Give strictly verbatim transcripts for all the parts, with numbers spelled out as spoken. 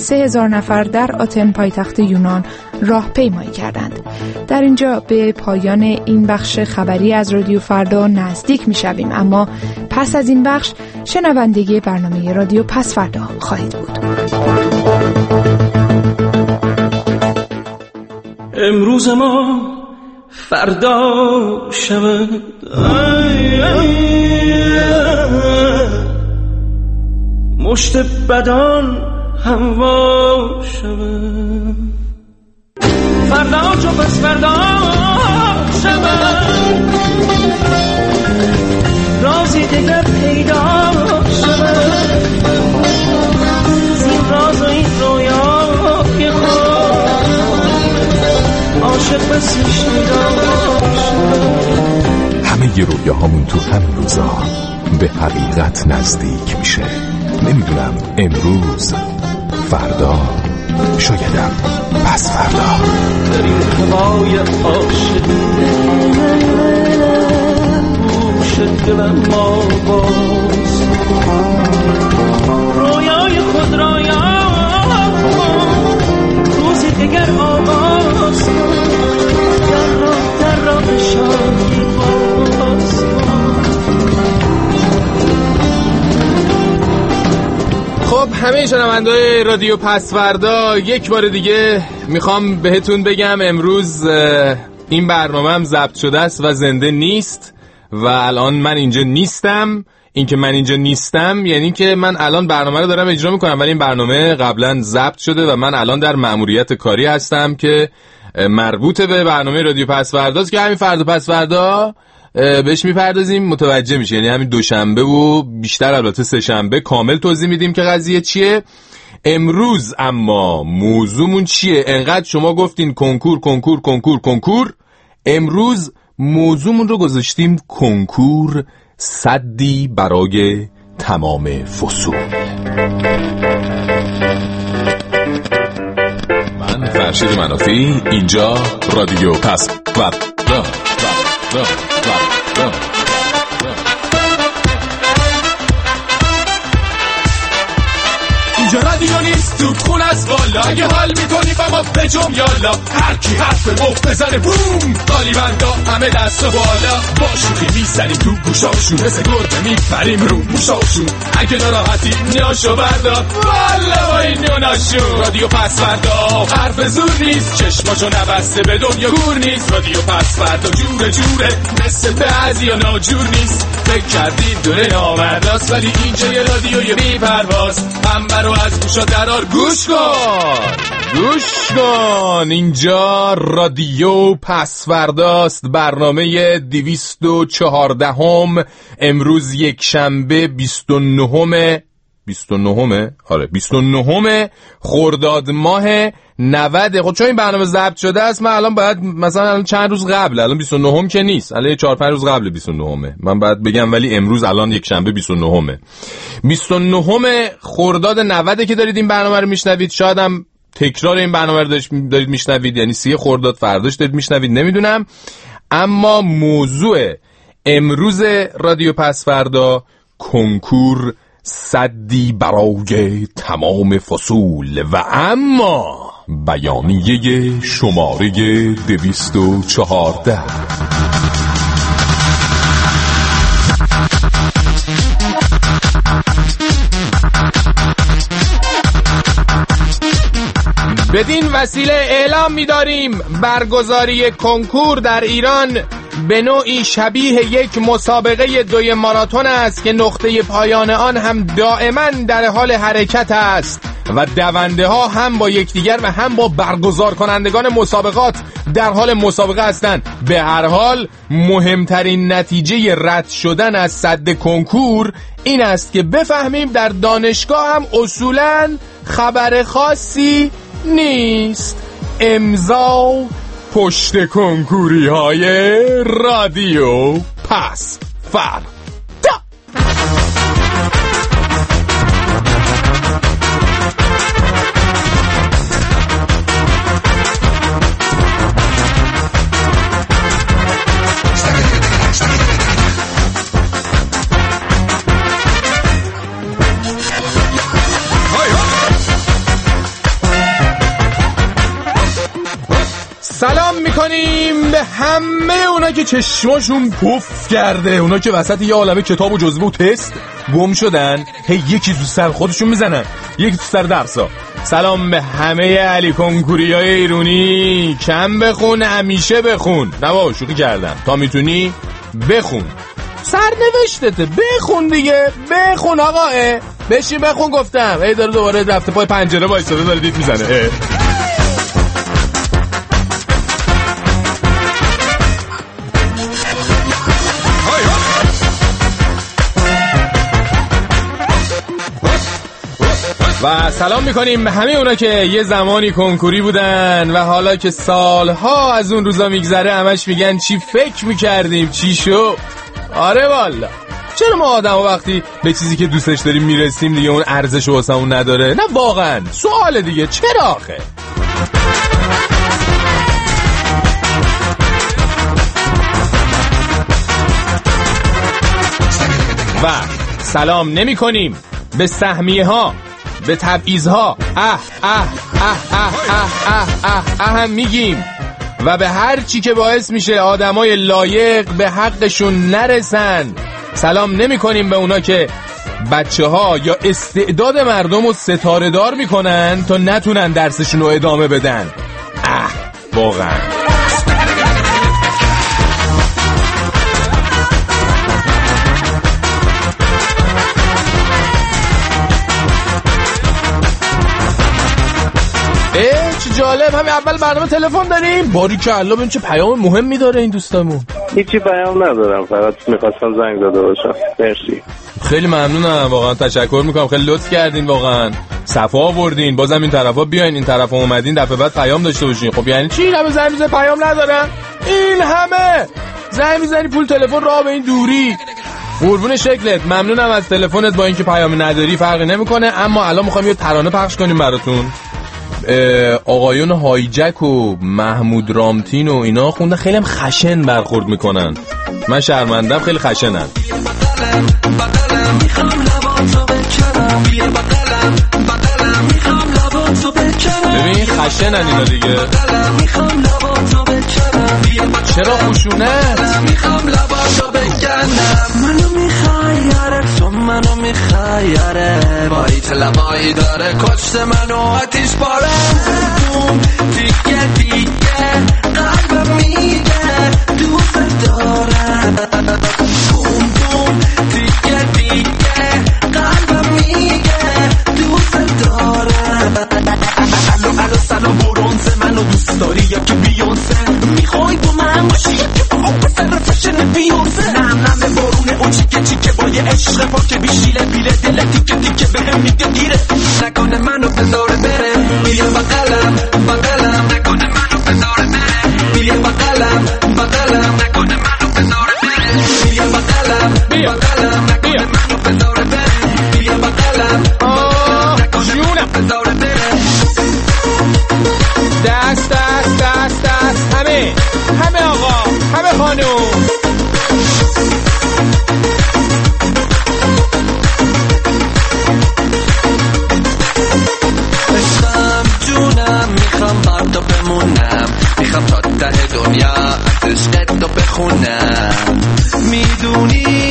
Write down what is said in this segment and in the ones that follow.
سه هزار نفر در آتن پایتخت یونان راهپیمایی کردند. در اینجا به پایان این بخش خبری از رادیو فردا نزدیک می‌شویم، اما پس از این بخش شنوندگی برنامه رادیو پس فردا خواهید بود. امروز ما فردا شود، مشت بدان هوا شود، فردا چو پس فردا شود، رازی دیگر پیدا شود، زین راز و این رویای خود عاشق بسی شدا شود. همه ی رویاهامون تو همین روزا به حقیقت نزدیک میشه. نمیدونم امروز، فردا، شایدم پس فردا. در این هوای عاشق گوش دلم ما باز، رویای خود را یاد روزی دیگر آغاز، در راه در راه شادی باز. خب همه شنونده‌های رادیو پسوردا، یک بار دیگه میخوام بهتون بگم امروز این برنامه هم ضبط شده است و زنده نیست و الان من اینجا نیستم. این که من اینجا نیستم یعنی که من الان برنامه رو دارم اجرا میکنم، ولی این برنامه قبلا ضبط شده و من الان در مأموریت کاری هستم که مربوط به برنامه رادیو پسورداست که همین فردا پسوردا بهش میپردازیم. متوجه میشه، یعنی همین دوشنبه و بیشتر البته سه شنبه کامل توضیح میدیم که قضیه چیه. امروز اما موضوعمون چیه؟ انقدر شما گفتین کنکور کنکور کنکور کنکور، امروز موضوعمون رو گذاشتیم کنکور صدی برای تمام فصول. من فرشید منافی، اینجا رادیو پسوردا. اینجا رادیو نیست تو خون از بالا، اگه حال میکنی با ما بجم یالا، هر کی حرف مفت بزنه بوم، قالیبندا همه دست و بالا، با شوخی میزنیم تو گوشاشون، مثل گربه میپریم رو موشاشون، اگه ناراحتی نیاشو بردار والا با این نوناشون. رادیو پسوردا حرف زور نیست، چشماشو نبسته به دنیا گور نیست، رادیو پسوردا جوره جوره مثل بعضی ها ناجور نیست، فکر کردید دوره نامرداست ولی اینجا یه رادیوی بی پرواز، هم رو از گوشا درار گوش کن گوش کن. اینجا رادیو پسورداست، برنامه دویست و چهاردهم. امروز یک شنبه بیست و نهم بیست و نهم آره بیست و نهم خرداد ماه نود. خب چون این برنامه ضبط شده است من الان باید مثلا الان چند روز قبل، الان بیست و نهم که نیست، الان چهار پنج روز قبل بیست و نهم من باید بگم، ولی امروز الان یک شنبه بیست و نهم بیست و نهم خرداد نود که دارید این برنامه رو میشنوید. شاید هم تکرار این برنامه رو دارید میشنوید، یعنی سی خرداد فرداش دارید میشنوید، نمیدونم. اما موضوع امروز رادیو پسوردا کنکور صدی برای تمام فصول و اما بیانیه شماره دویست و چهارده. بدین وسیله اعلام می‌داریم برگزاری کنکور در ایران به نوعی شبیه یک مسابقه دوی ماراتون است که نقطه پایان آن هم دائما در حال حرکت است و دونده ها هم با یکدیگر و هم با برگزار کنندگان مسابقات در حال مسابقه هستند. به هر حال مهمترین نتیجه رد شدن از سد کنکور این است که بفهمیم در دانشگاه هم اصولاً خبر خاصی نیست. امضا پشت کنکوری های رادیو پسوردا. میکنیم به همه اونا که چشماشون پف کرده، اونا که وسط یه عالمه کتاب و جزوه و تست گم شدن، هی یکی تو سر خودشون میزنن، یکی تو سر درسا. سلام به همه علی کنکوریای ایرونی. کم بخون همیشه بخون. نه بابا شوخی کردم، تا میتونی بخون، سرنوشتته بخون دیگه، بخون آقا. بشین بخون گفتم. ای داره دوباره رفته پای پنجره وایساده داره دیت میزنه. و سلام میکنیم به همه اونا که یه زمانی کنکوری بودن و حالا که سالها از اون روزا میگذره همش میگن چی فکر میکردیم چی شو. آره والا، چرا ما آدم ها وقتی به چیزی که دوستش داریم میرسیم دیگه اون ارزش واسه اون نداره؟ نه واقعا سوال دیگه، چرا آخه؟ و سلام نمی کنیم به سهمیه ها، به تبعیض ها، اه اه اه اه اه اه اه اه هم میگیم و به هر چی که باعث میشه آدمای لایق به حقشون نرسن. سلام نمی کنیم به اونا که بچه ها یا استعداد مردم رو ستاره دار میکنن تا نتونن درسشون رو ادامه بدن. اه واقعا چه جالب، همین اول برنامه تلفن داریم. باریکالله، ببین چه پیام مهمی داره این دوستمون. هیچی پیام ندارم، فقط میخواستم زنگ زده باشم. مرسی، خیلی ممنونم، واقعا تشکر میکنم، خیلی لطف کردین، واقعا صفا آوردین. بازم این طرفا بیاین، این طرفا اومدین، دفعه بعد پیام داشته باشین. خب یعنی چی همه زنگ میزنی پیام ندارن؟ این همه زنگ میزنی پول تلفن راه به این دوری. قربون شکلت، ممنونم از تلفنت. با اینکه پیام نداری فرقی نمیکنه، اما الان میخوام یه ترانه پخش کنیم براتون. آقایون هایجک و محمود رامتین و اینا خوندن، خیلی هم خشن برخورد میکنن. من شرمندم، خیلی خشنن. ببین خشنن اینا دیگه. چرا خشونت؟ منو میخوای تو منو میخوای، بایی تلمایی داره کشت منو آتیش باره. دیگه دیگه قلبم میگه دوست دارم. بوم بوم دیگه دیگه قلبم میگه دوست دارم. الو الو سلام برونزه، منو دوست داری یا که بیونسه؟ میخوای با من باشی یا که با اون پسر فشن بیونسه؟ نم نم بارونه اون چیکه چیکه با یه عشق پاک بیشیله بیره دل تیکه تیکه به هم میگه دیره. نکنه منو بذاره بره، بیا بقلم بقلم، نکنه منو بذاره بره، بیا بقلم بقلم، نکنه منو بذاره بره، بیا بقلم بقلم، نکنه منو بذاره بره، بیا بقلم نکنه منو بذاره بره. دست دست دست دست همه همه آقا همه خانوم. میخوام بر تو بمونم، میخوام تا ته دنیا عشقت تو بخونم. میدونی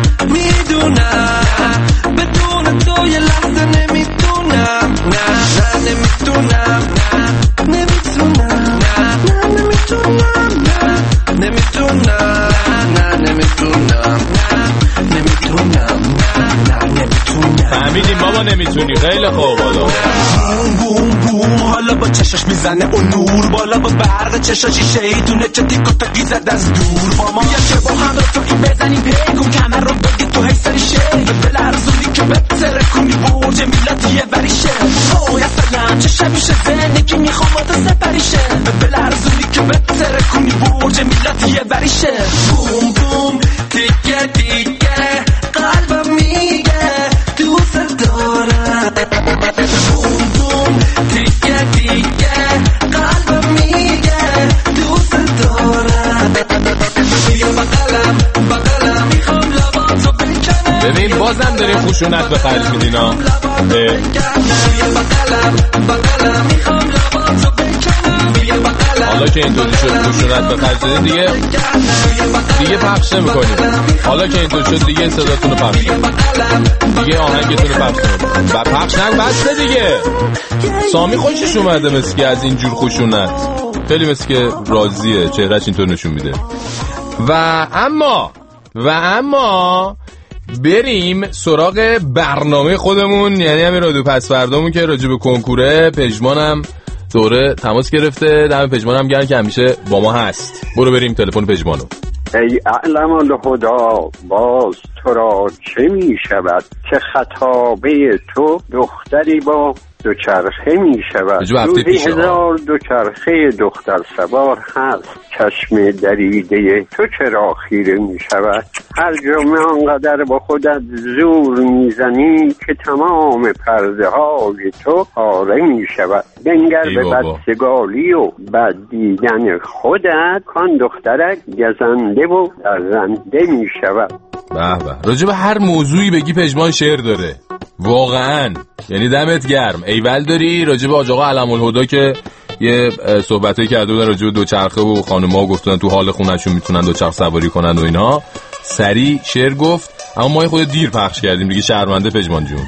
میدونم بدون تو یه لحظه نمیتونم. نه نه نمیتونم، نه نمیتونم، نه نمیتونم، نه نمیتونم، نه نمیتونم، نه نمیتونم، نه نمیتونم. فهمیدیم بابا نمیتونی. خیلی خوب. حالا بوم بوم حالا با چشاش میزنه اون نور بالا، با برق چشاشی شیطونه چه تیک و تاکی زد از دور. با ما یا که با هم رو توی بزنیم پیکون کمر رو بگی تو هی شه، به لرزونی که بتره کنی برج میلادیه وریشه. اوه اصلا چه شبیشه زندگی میخوام آتا سپریشه، به لرزونی که بتره کنی برج میلادیه وریشه. بوم بوم دیگه دیگه قلبم میگه دوست دارم. بوم بوم دیگه دیگه قلبم میگه دوست دارم. بیا بقلم بقلم، میخوام لباتو بکنم. ببین بازم داریم خشونت به خرج میدین ها. بیا بقلم بقلم، میخوام لباتو بکنم. بیا بقلم حالا که اینطوری شد خشونت به خرج دادین دیگه دیگه پخش نمی‌کنیم. حالا که اینطوری شد دیگه صداتون رو پخش کنید، دیگه آهنگتون رو پخش کنید و پخش نکنید. بسته دیگه. سامی خوشش اومده مثل که از اینجور خشونت، خیلی مثل که راضیه، چهرهش اینطور نشون میده. و اما و اما بریم سراغ برنامه خودمون، یعنی همین رادیو پس فردامون که راجع به کنکوره. پژمانم دوره تماس گرفته، دم پژمانم گرم که همیشه با ما هست. برو بریم تلفن پژمانو. ای اعلم الهدا، باز تو را چه می شود که خطابه تو دختری با دوچرخه می شود. روزی هزار دوچرخه دختر سوار هست، چشم دریده تو چرا خیره می شود. هر جمعه آنقدر با خودت زور می زنی که تمام پرده های تو پاره می شود. بنگر به بدسگالی و بد دیدن خودت، کان دخترک گزنده و درزنده می شود. به به، راجع به هر موضوعی بگی پژمان شعر داره واقعا، یعنی دمت گرم. ایول داری راجع به آقا علم الهدا که یه صحبتایی کرده بودن راجع به دوچرخه و خانم‌ها گفتن تو حال خونه‌شون میتونن دوچرخه سواری کنن و اینا، سری شعر گفت. اما ما خود دیر پخش کردیم دیگه، شرمنده پژمان جون.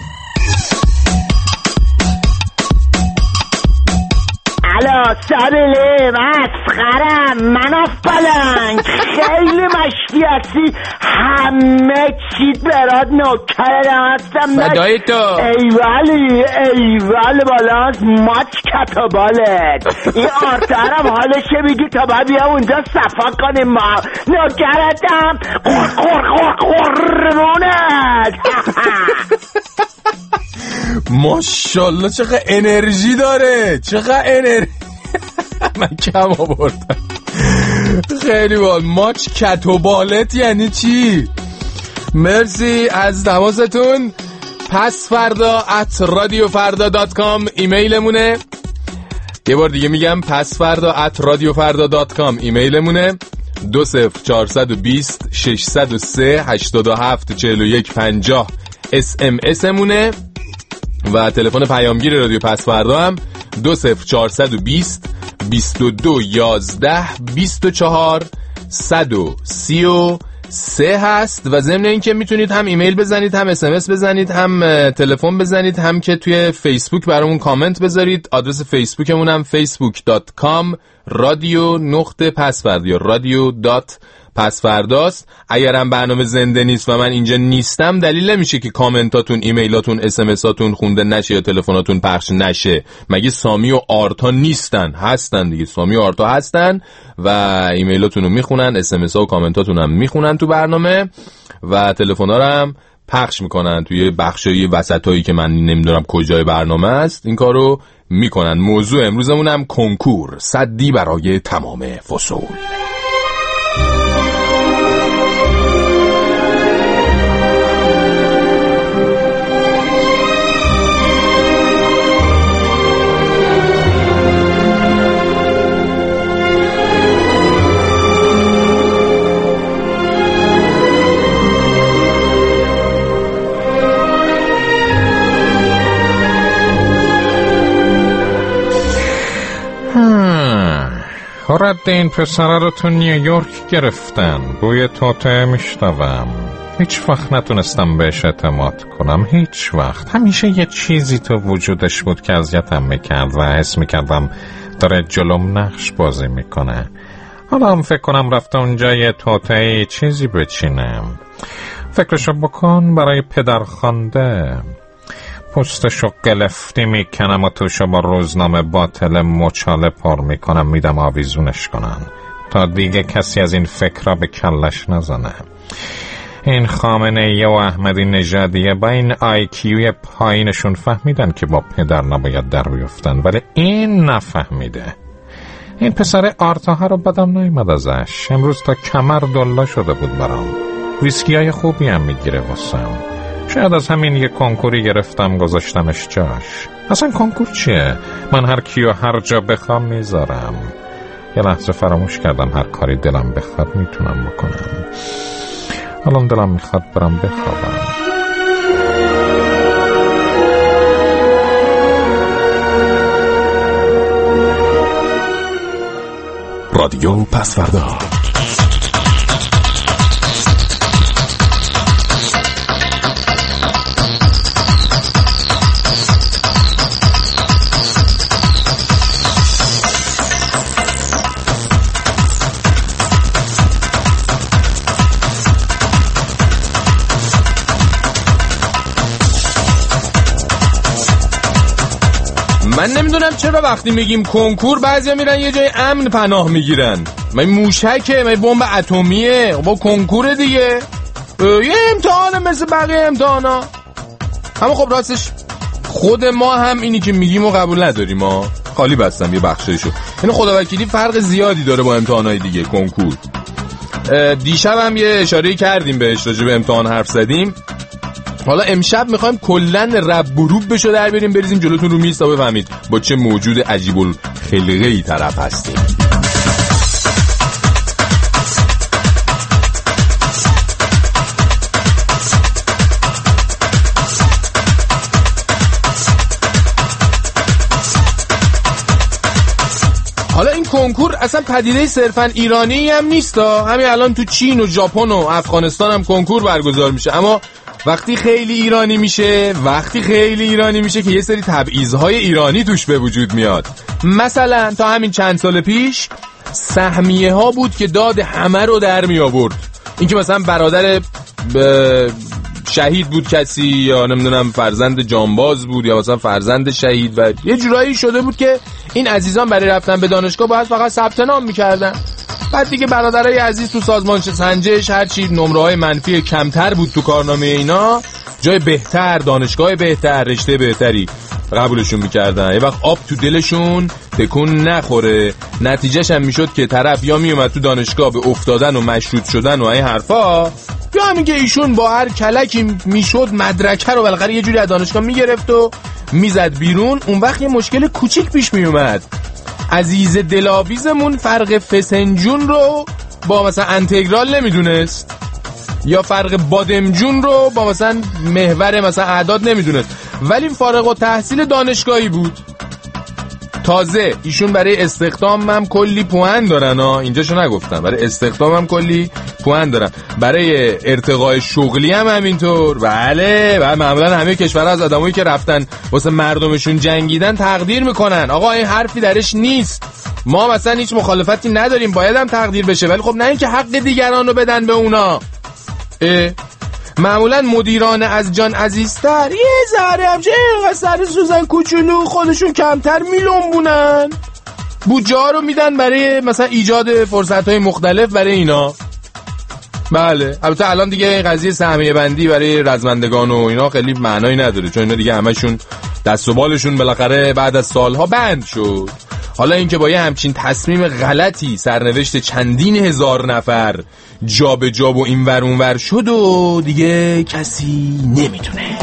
الو سابله مسخرم مناف پلنگ، خیلی مشتی هستی، همه چیت برات نوکرم هستم. فدای تو. ایوالی ایوال بالاست ماچ کتابالت. این آرترم حالشه بگی تا باید بیا اونجا صفا کنیم ما. نوکرتم قر قر قر قرمونت. ماشالله چقدر انرژی داره، چقدر انرژی. من کم آوردم. خیلی بال. ماچ کت و بالت یعنی چی؟ مرسی از تماستون. پس فردا ات رادیو فردا دات کام ایمیلمونه. یه بار دیگه میگم پس فردا ات رادیو فردا دات کام ایمیلمونه. دو صفر چهارصد و بیست ششصد و سه هشتاد و هفت چهل و یک پنجاه اس ام اس مونه و تلفن پیامگیر رادیو پس فردا هم دو صفر چهارصد و بیست بیست و دو یازده بیست و چهار صد و سی و سه هست. و ضمن این که میتونید هم ایمیل بزنید، هم اس ام اس بزنید، هم تلفن بزنید، هم که توی فیسبوک برامون کامنت بذارید. آدرس فیسبوکمون هم فیسبوک دات کام رادیو نقطه پسفردا یا رادیو دات پسفرداست. اگرم برنامه زنده نیست و من اینجا نیستم، دلیل نمیشه که کامنتاتون، ایمیلاتون، اس ام اساتون خونده نشه یا تلفناتون پخش نشه. مگه سامی و آرتا نیستن؟ هستن دیگه، سامی و آرتا هستن و ایمیلاتون رو میخونن، اس ام اس ها و کامنتاتون هم میخونن تو برنامه و تلفن‌ها رو هم پخش میکنن توی بخشای وسطایی که من نمیدونم کجای برنامه است، این کارو میکنن. موضوع امروزمون هم کنکور، صدی برای تمام فصول. رد این پسره رو تو نیویورک گرفتن، بوی توته میشنوم. هیچ وقت نتونستم بهش اعتماد کنم، هیچ وقت. همیشه یه چیزی تو وجودش بود که اذیتم میکرد و حس میکردم داره جلوم نقش بازی میکنه. حالا هم فکر کنم رفته اونجا یه توته چیزی بچینم. فکرشو بکن، برای پدرخوانده. پوستشو قلفتی میکنم و توشو با روزنامه باطل مچاله پر میکنم، میدم آویزونش کنن تا دیگه کسی از این فکرها به کلش نزنه. این خامنه‌ای و احمدی نژادیه با این آی کیوی پایینشون فهمیدن که با پدر نباید در بیفتن، ولی این نفهمیده. این پسر آرتاها رو بدم نیامد ازش. امروز تا کمر دلا شده بود برام. ویسکی های خوبی هم میگیره واسم. شاید از همین یه کنکوری گرفتم گذاشتمش جاش. اصلا کنکور چیه؟ من هر کیو هر جا بخوام میذارم. یه لحظه فراموش کردم هر کاری دلم بخواد میتونم بکنم. الان دلم میخواد برم بخوابم. رادیو پسوردا. من نمیدونم چرا وقتی میگیم کنکور بعضیا میرن یه جای امن پناه میگیرن. من موشکه، من بمب اتمیه، با کنکور دیگه یه امتحانه مثل بقیه امتحانا. اما خب راستش خود ما هم اینی که میگیم و قبول نداریم. ما خالی بستم یه بخشایشو. یعنی خداوکیلی فرق زیادی داره با امتحانای دیگه کنکور. دیشب هم یه اشاره کردیم بهش، راجع به امتحان حرف زدیم. حالا امشب میخوایم کلن رب و روب بشو در بریم بریزیم جلوتون رو میز تا بفهمید با چه موجود عجیب الخلقه ای طرف هستیم. حالا این کنکور اصلا پدیده صرفا ایرانی هم نیست. همین الان تو چین و ژاپن و افغانستان هم کنکور برگزار میشه. اما وقتی خیلی ایرانی میشه وقتی خیلی ایرانی میشه که یه سری تبعیض‌های ایرانی توش به وجود میاد. مثلا تا همین چند سال پیش سهمیه ها بود که داد همه رو در می آورد. اینکه مثلا برادر شهید بود کسی، یا نمیدونم فرزند جانباز بود، یا مثلا فرزند شهید، و یه جورایی شده بود که این عزیزان برای رفتن به دانشگاه باید فقط ثبت نام میکردن. بعد دیگه برادرای عزیز تو سازمان سنجش هرچی نمره‌های منفی کمتر بود تو کارنامه اینا، جای بهتر، دانشگاه بهتر، رشته بهتری قبولشون میکردن. یه وقت آب تو دلشون تکون نخوره. نتیجهش هم میشد که طرف یا میومد تو دانشگاه به افتادن و مشروط شدن و این حرفا، یا همین که ایشون با هر کلکی میشد مدرکه رو بالاخره یه جوری از دانشگاه میگرفت و میزد بیرون. اون وقت یه مشکل کوچیک پیش میومد. عزیز دلاویزمون فرق فسنجون رو با مثلا انتگرال نمیدونست، یا فرق بادمجون رو با مثلا محور مثلا اعداد نمیدونست، ولی فارغ التحصیل دانشگاهی بود. تازه ایشون برای استخدام هم کلی پوان دارن ها، اینجاشو نگفتم، برای استخدام هم کلی پوان دارن، برای ارتقای شغلی هم همینطور. بله، و معمولا همه کشورها از آدمایی که رفتن واسه مردمشون جنگیدن تقدیر میکنن. آقا این حرفی درش نیست، ما مثلا هیچ مخالفتی نداریم، باید هم تقدیر بشه، ولی خب نه اینکه حق دیگران رو بدن به اونا. اه معمولا مدیران از جان عزیزتر یه ذره همچه اینقدر سر سوزن کوچولو خودشون کمتر میلنبونن، بودجه ها رو میدن برای مثلا ایجاد فرصت های مختلف برای اینا. بله، البته الان دیگه این قضیه سهمیه بندی برای رزمندگان و اینا خیلی معنایی نداره، چون اینا دیگه همشون دست و بالشون بالاخره بعد از سالها بند شد. حالا اینکه با یه همچین تصمیم غلطی سرنوشت چندین هزار نفر جا به جا و این ور اون ور شد و دیگه کسی نمیدونه.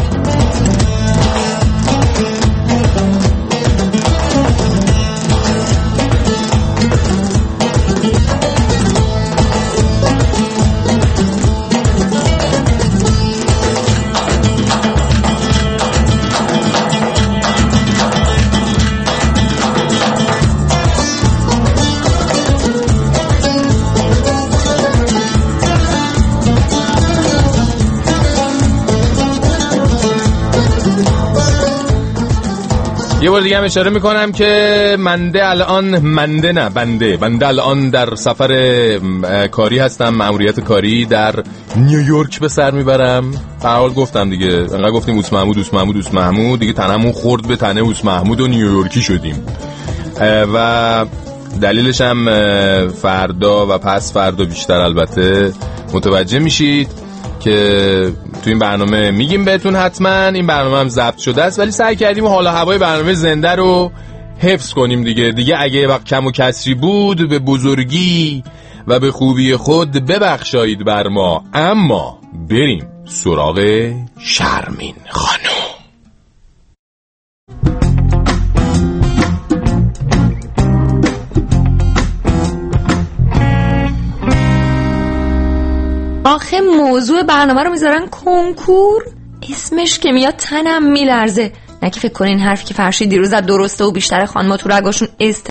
یه بار دیگه هم اشاره میکنم که منده الان منده نه بنده بنده الان در سفر کاری هستم، مأموریت کاری در نیویورک به سر میبرم. به هر حال گفتم دیگه، انقدر گفتیم اوس محمود اوس محمود اوس محمود دیگه تنمون خورد به تنه اوس محمود و نیویورکی شدیم. و دلیلش هم فردا و پس فردا بیشتر البته متوجه میشید که تو این برنامه میگیم بهتون. حتما این برنامه هم ضبط شده است، ولی سعی کردیم حال و هوای برنامه زنده رو حفظ کنیم دیگه. دیگه اگه وقت کم و کسری بود به بزرگی و به خوبی خود ببخشایید بر ما. اما بریم سراغ شرمین خانم. آخه موضوع برنامه رو میذارن کنکور، اسمش که میاد تنم میلرزه. نه که فکر کنین حرفی که فرشید دیروز زد درسته و بیشتر خانم‌ها تو رگاشون است